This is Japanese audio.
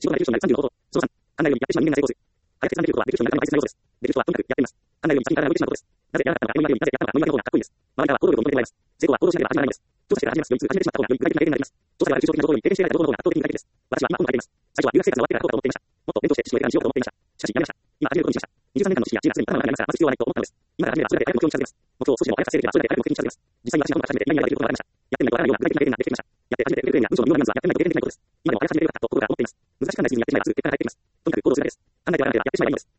仕事ができる人になる35こと。その3、考えるようにやってしまう人間が成功する。早く決断できることはできる人になるための大切な要素です。できる人はとにかくやってみます。考えるように先から動いてしまうことです。なぜやらなかったのか、なぜやったのか、ノイマーケの方がかっこいいです。周りからは行動力を求めてもらいます。成功は行動しなければ始まらないんです。調査してから始めます。よりすぐ始めてしまった方がより具体的な経験ができます。調査ではある抽象的なところに経験していないところの方が圧倒的に具体的です。私は今こう書いています。最初は留学生活が終わってからこうだと思っていました。もっと勉強して知識を得てからにしようと思っていました。しかしやめました。今始めることにしました。23年間の知識や地位がすでに頭の中にありますから、まず必要はないと思ったのです。今から始めればそれだけ早く目標に近づけます。目標を少しでも早く達成できればそれだけ早く目的に近づけます。実際に私が始めて何々ができることが分かりました。やってみないとわからないような具体的な経験ができてきました。やって初めて得る経験や文章の妙なニュアンスはやってみないと経験できないことです。今でも早く始めてよかったと心から思っています。難しくない水にやってしまえばすぐ結果が返ってきます。とにかく行動するだけです。考えてはやらなければやってしまえばいいのです。